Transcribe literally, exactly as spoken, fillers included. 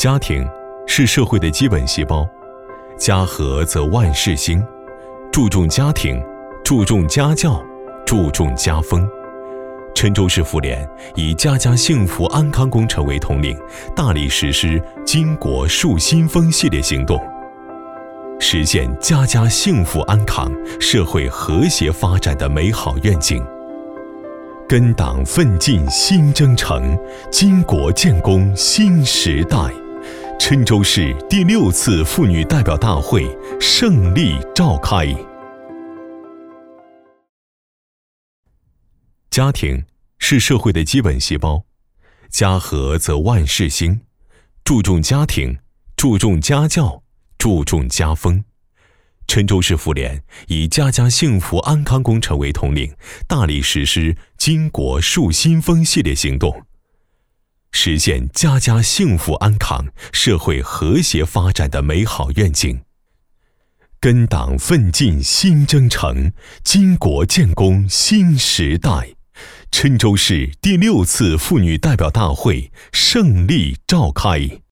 家庭是社会的基本细胞，家和则万事兴。注重家庭，注重家教，注重家风。郴州市妇联以家家幸福安康工程为统领，大力实施巾帼树新风系列行动，实现家家幸福安康、社会和谐发展的美好愿景。跟党奋进新征程，巾帼建功新时代。郴州市第六次妇女代表大会胜利召开。家庭是社会的基本细胞，家和则万事兴。注重家庭，注重家教，注重家风。郴州市妇联以家家幸福安康工程为统领，大力实施巾帼树新风系列行动，实现家家幸福安康、社会和谐发展的美好愿景。跟党奋进新征程，巾帼建功新时代。郴州市第六次妇女代表大会胜利召开。